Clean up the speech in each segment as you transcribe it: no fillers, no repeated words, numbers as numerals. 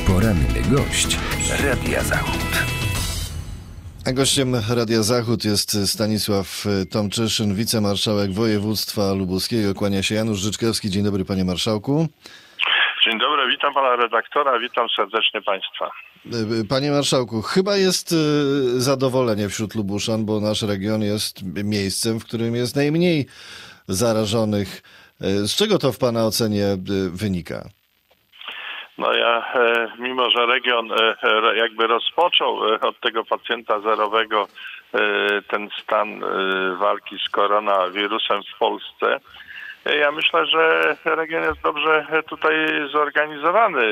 Poranny gość Radia Zachód. A gościem Radia Zachód jest Stanisław Tomczyszyn, wicemarszałek województwa lubuskiego. Kłania się Janusz Życzkowski. Dzień dobry, panie marszałku. Dzień dobry, witam pana redaktora, witam serdecznie państwa. Panie marszałku, chyba jest zadowolenie wśród Lubuszan, bo nasz region jest miejscem, w którym jest najmniej zarażonych. Z czego to w pana ocenie wynika? No ja, mimo że region jakby rozpoczął od tego pacjenta zerowego ten stan walki z koronawirusem w Polsce, ja myślę, że region jest dobrze tutaj zorganizowany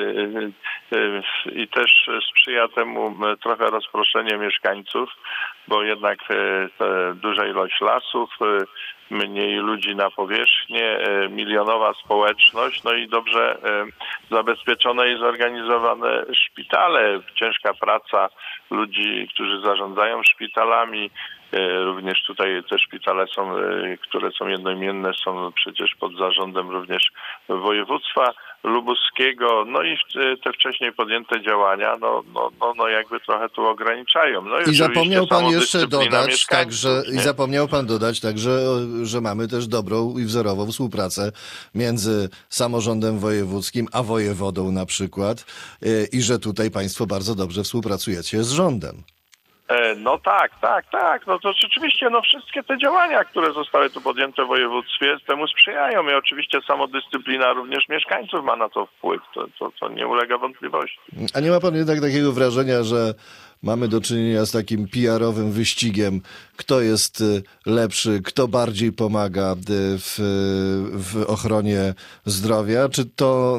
i też sprzyja temu trochę rozproszenie mieszkańców, bo jednak duża ilość lasów, mniej ludzi na powierzchnię, milionowa społeczność, no i dobrze zabezpieczone i zorganizowane szpitale, ciężka praca ludzi, którzy zarządzają szpitalami. Również tutaj te szpitale są, które są jednoimienne, są przecież pod zarządem również województwa lubuskiego, no i te wcześniej podjęte działania, no jakby trochę tu ograniczają. No I zapomniał pan jeszcze dodać także, że mamy też dobrą i wzorową współpracę między samorządem wojewódzkim a wojewodą na przykład i że tutaj państwo bardzo dobrze współpracujecie z rządem. No tak. No to rzeczywiście, wszystkie te działania, które zostały tu podjęte w województwie, temu sprzyjają i oczywiście samodyscyplina również mieszkańców ma na to wpływ. To nie ulega wątpliwości. A nie ma pan jednak takiego wrażenia, że mamy do czynienia z takim PR-owym wyścigiem, kto jest lepszy, kto bardziej pomaga w ochronie zdrowia? Czy to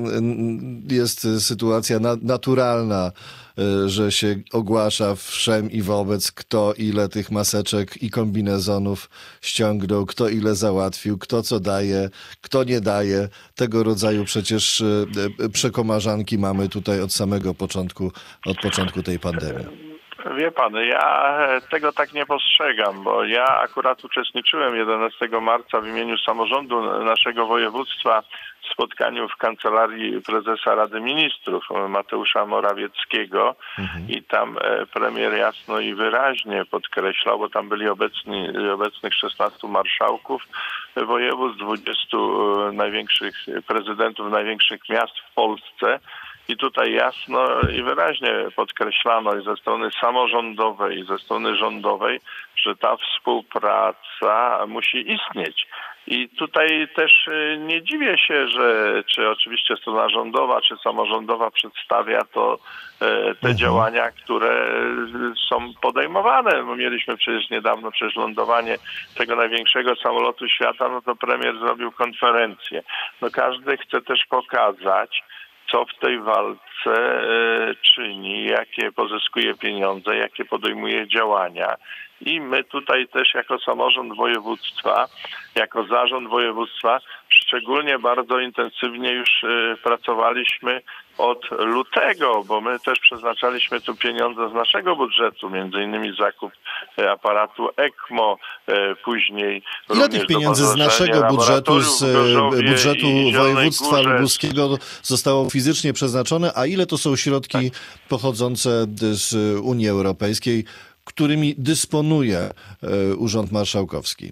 jest sytuacja naturalna, że się ogłasza wszem i wobec, kto ile tych maseczek i kombinezonów ściągnął, kto ile załatwił, kto co daje, kto nie daje? Tego rodzaju przecież przekomarzanki mamy tutaj od samego początku, od początku tej pandemii. Wie pan, ja tego tak nie postrzegam, bo ja akurat uczestniczyłem 11 marca w imieniu samorządu naszego województwa w spotkaniu w kancelarii prezesa Rady Ministrów Mateusza Morawieckiego i tam premier jasno i wyraźnie podkreślał, bo tam byli obecnych 16 marszałków województw, 20 największych prezydentów największych miast w Polsce. I tutaj jasno i wyraźnie podkreślano i ze strony samorządowej, i ze strony rządowej, że ta współpraca musi istnieć. I tutaj też nie dziwię się, że czy oczywiście strona rządowa, czy samorządowa przedstawia to te działania, które są podejmowane. Mieliśmy przecież niedawno lądowanie tego największego samolotu świata, to premier zrobił konferencję. Każdy chce też pokazać, co w tej walce czyni, jakie pozyskuje pieniądze, jakie podejmuje działania. I my tutaj też jako samorząd województwa, jako zarząd województwa szczególnie bardzo intensywnie już pracowaliśmy od lutego, bo my też przeznaczaliśmy tu pieniądze z naszego budżetu, między innymi zakup aparatu ECMO, później ile tych pieniędzy z naszego budżetu, z budżetu województwa lubuskiego zostało fizycznie przeznaczone, a ile to są środki pochodzące z Unii Europejskiej, którymi dysponuje Urząd Marszałkowski?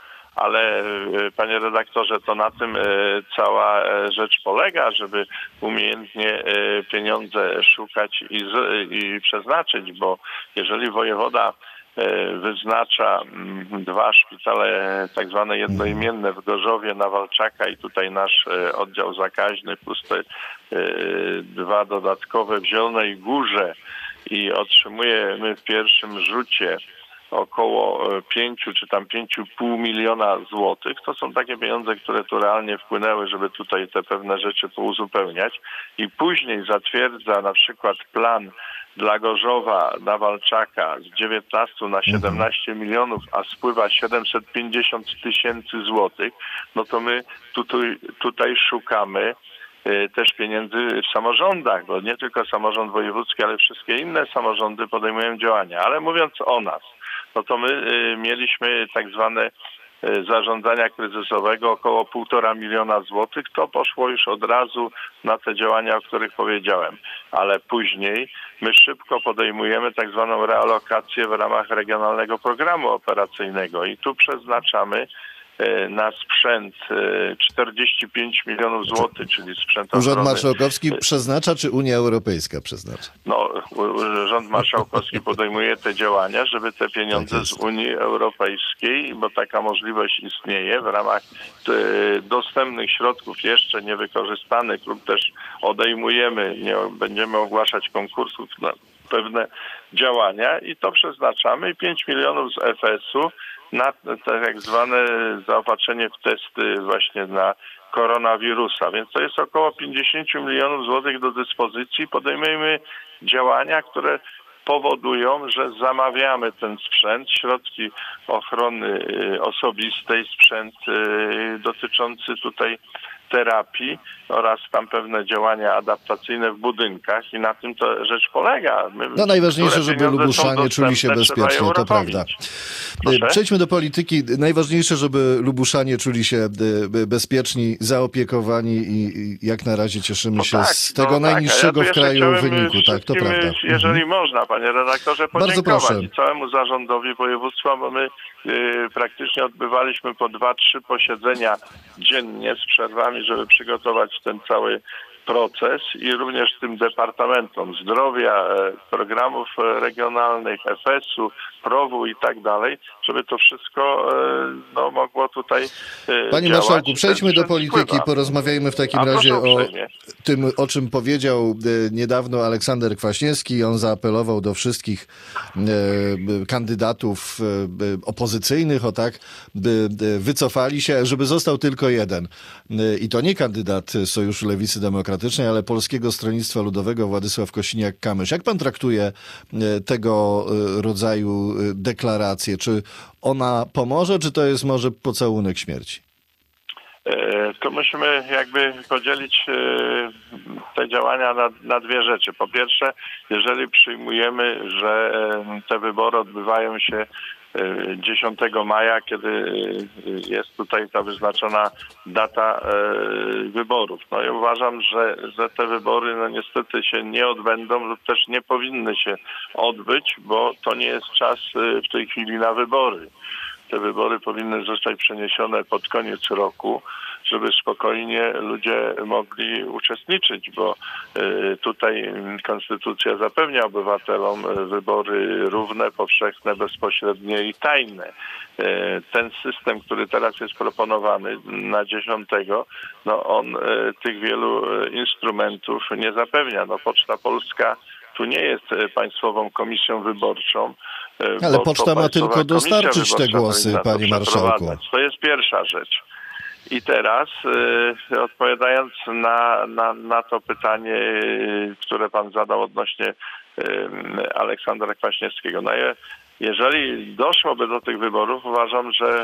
Ale panie redaktorze, to na tym cała rzecz polega, żeby umiejętnie pieniądze szukać i przeznaczyć, bo jeżeli wojewoda wyznacza 2 szpitale tak zwane jednoimienne w Gorzowie na Walczaka i tutaj nasz oddział zakaźny plus te 2 dodatkowe w Zielonej Górze i otrzymujemy w pierwszym rzucie około 5 czy tam 5,5 miliona złotych. To są takie pieniądze, które tu realnie wpłynęły, żeby tutaj te pewne rzeczy pouzupełniać i później zatwierdza na przykład plan dla Gorzowa na Walczaka z 19 na 17 milionów, a spływa 750 000 złotych, to my tutaj szukamy też pieniędzy w samorządach, bo nie tylko samorząd wojewódzki, ale wszystkie inne samorządy podejmują działania. Ale mówiąc o nas, to my mieliśmy tak zwane zarządzania kryzysowego około 1,5 miliona złotych. To poszło już od razu na te działania, o których powiedziałem. Ale później my szybko podejmujemy tak zwaną realokację w ramach Regionalnego Programu Operacyjnego i tu przeznaczamy na sprzęt 45 milionów złotych, czyli sprzęt ochrony. Urząd Marszałkowski przeznacza, czy Unia Europejska przeznacza? No, Urząd Marszałkowski podejmuje te działania, żeby te pieniądze z Unii Europejskiej, bo taka możliwość istnieje w ramach dostępnych środków jeszcze niewykorzystanych lub też odejmujemy, nie będziemy ogłaszać konkursów na pewne działania i to przeznaczamy 5 milionów z FS-u na tak zwane zaopatrzenie w testy właśnie na koronawirusa. Więc to jest około 50 milionów złotych do dyspozycji. Podejmujemy działania, które powodują, że zamawiamy ten sprzęt, środki ochrony osobistej, sprzęt dotyczący tutaj terapii oraz tam pewne działania adaptacyjne w budynkach i na tym to rzecz polega. No najważniejsze, żeby Lubuszanie czuli się bezpiecznie, to prawda. Proszę? Przejdźmy do polityki. Najważniejsze, żeby Lubuszanie czuli się bezpieczni, zaopiekowani i jak na razie cieszymy się z tego najniższego w kraju wyniku. Tak, to prawda. Jeżeli można, panie redaktorze, podziękować całemu zarządowi województwa, bo my praktycznie odbywaliśmy po 2-3 posiedzenia dziennie z przerwami, żeby przygotować ten cały proces i również tym departamentom zdrowia, programów regionalnych, FS-u, PROW-u i tak dalej, żeby to wszystko mogło tutaj Panie działać. marszałku, przejdźmy do polityki, porozmawiajmy w takim razie o tym, o czym powiedział niedawno Aleksander Kwaśniewski. On zaapelował do wszystkich kandydatów opozycyjnych, by wycofali się, żeby został tylko jeden. I to nie kandydat Sojuszu Lewicy Demokratycznej, ale Polskiego Stronnictwa Ludowego Władysław Kosiniak-Kamysz. Jak pan traktuje tego rodzaju deklarację? Czy ona pomoże, czy to jest może pocałunek śmierci? To musimy jakby podzielić te działania na dwie rzeczy. Po pierwsze, jeżeli przyjmujemy, że te wybory odbywają się 10 maja, kiedy jest tutaj ta wyznaczona data wyborów. No i uważam, że te wybory niestety się nie odbędą lub też nie powinny się odbyć, bo to nie jest czas w tej chwili na wybory. Te wybory powinny zostać przeniesione pod koniec roku, żeby spokojnie ludzie mogli uczestniczyć, bo tutaj konstytucja zapewnia obywatelom wybory równe, powszechne, bezpośrednie i tajne. Ten system, który teraz jest proponowany na 10, on tych wielu instrumentów nie zapewnia. Poczta Polska tu nie jest Państwową Komisją Wyborczą. Ale poczta ma tylko dostarczyć te głosy, panie marszałku. To jest pierwsza rzecz. I teraz odpowiadając na to pytanie, które pan zadał odnośnie Aleksandra Kwaśniewskiego. Jeżeli doszłoby do tych wyborów, uważam, że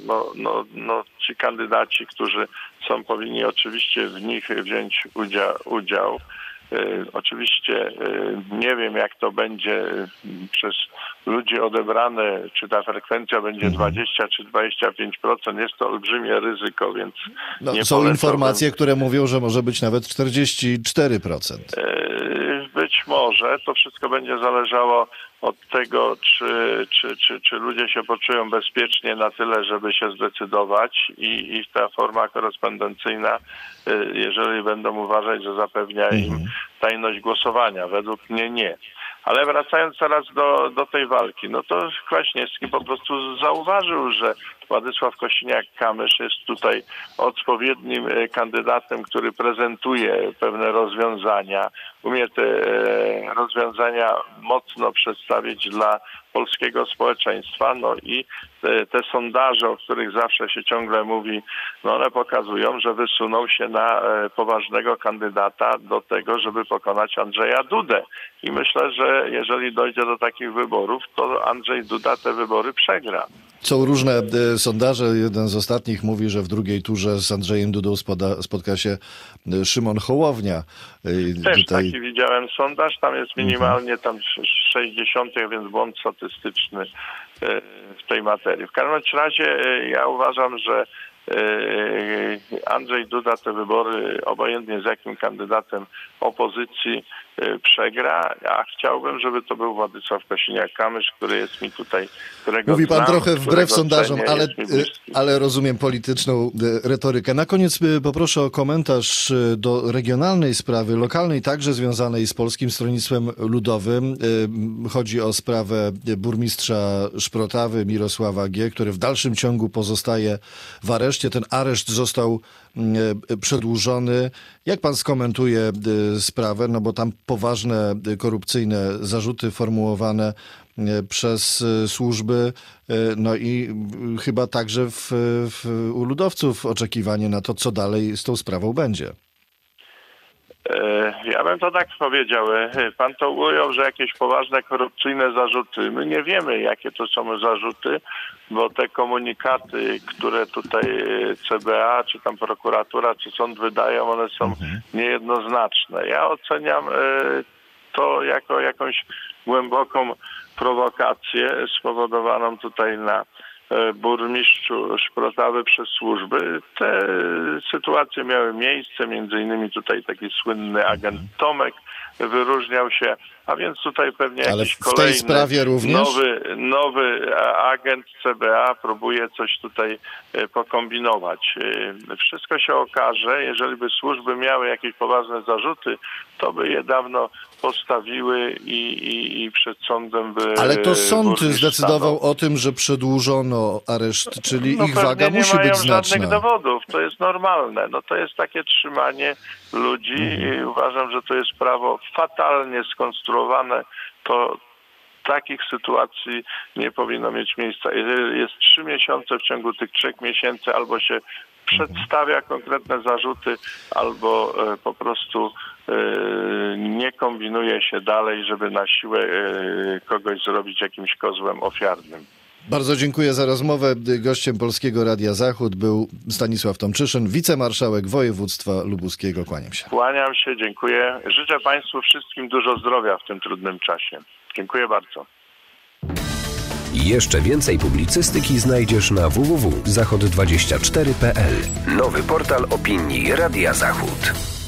ci kandydaci, którzy są powinni oczywiście w nich wziąć udział. Oczywiście nie wiem, jak to będzie przez ludzi odebrane, czy ta frekwencja będzie 20 czy 25%. Jest to olbrzymie ryzyko, więc nie są informacje, które mówią, że może być nawet 44%. Być może. To wszystko będzie zależało od tego, czy ludzie się poczują bezpiecznie na tyle, żeby się zdecydować i ta forma korespondencyjna, jeżeli będą uważać, że zapewnia im tajność głosowania. Według mnie nie. Ale wracając teraz do tej walki, to Kwaśniewski po prostu zauważył, że Władysław Kosiniak-Kamysz jest tutaj odpowiednim kandydatem, który prezentuje pewne rozwiązania, umie te rozwiązania mocno przedstawić dla polskiego społeczeństwa, i te sondaże, o których zawsze się ciągle mówi, one pokazują, że wysunął się na poważnego kandydata do tego, żeby pokonać Andrzeja Dudę. I myślę, że jeżeli dojdzie do takich wyborów, to Andrzej Duda te wybory przegra. Są różne sondaże. Jeden z ostatnich mówi, że w drugiej turze z Andrzejem Dudą spotka się Szymon Hołownia. Też taki widziałem sondaż. Tam jest minimalnie tam 60, więc błąd statystyczny w tej materii. W każdym razie ja uważam, że Andrzej Duda te wybory, obojętnie z jakim kandydatem opozycji, przegra, a chciałbym, żeby to był Władysław Kosiniak-Kamysz, który jest mi tutaj, którego mówi pan znam, trochę wbrew sondażom, cenię, ale rozumiem polityczną retorykę. Na koniec poproszę o komentarz do regionalnej sprawy, lokalnej, także związanej z Polskim Stronnictwem Ludowym. Chodzi o sprawę burmistrza Szprotawy Mirosława G., który w dalszym ciągu pozostaje w areszcie. Ten areszt został przedłużony. Jak pan skomentuje sprawę? No bo tam poważne korupcyjne zarzuty formułowane przez służby, no i chyba także u ludowców oczekiwanie na to, co dalej z tą sprawą będzie. Ja bym to tak powiedział. Pan to ujął, że jakieś poważne korupcyjne zarzuty. My nie wiemy, jakie to są zarzuty, bo te komunikaty, które tutaj CBA, czy tam prokuratura, czy sąd wydają, one są niejednoznaczne. Ja oceniam to jako jakąś głęboką prowokację spowodowaną tutaj na burmistrzu Szprotawy przez służby. Te sytuacje miały miejsce, między innymi tutaj taki słynny agent Tomek wyróżniał się, a więc tutaj pewnie ale jakiś w tej kolejny sprawie również? nowy agent CBA próbuje coś tutaj pokombinować. Wszystko się okaże, jeżeli by służby miały jakieś poważne zarzuty, to by je dawno postawiły i przed sądem by... Ale to sąd zdecydował o tym, że przedłużono areszt, czyli ich waga musi być znaczna. Nie mają żadnych dowodów, to jest normalne. No to jest takie trzymanie ludzi i uważam, że to jest prawo fatalnie skonstruowane. To takich sytuacji nie powinno mieć miejsca. Jeżeli jest 3 miesiące, w ciągu tych 3 miesięcy albo się przedstawia konkretne zarzuty, albo po prostu nie kombinuje się dalej, żeby na siłę kogoś zrobić jakimś kozłem ofiarnym. Bardzo dziękuję za rozmowę. Gościem Polskiego Radia Zachód był Stanisław Tomczyszyn, wicemarszałek województwa lubuskiego. Kłaniam się. Kłaniam się, dziękuję. Życzę Państwu wszystkim dużo zdrowia w tym trudnym czasie. Dziękuję bardzo. Jeszcze więcej publicystyki znajdziesz na www.zachod24.pl. Nowy portal opinii Radia Zachód.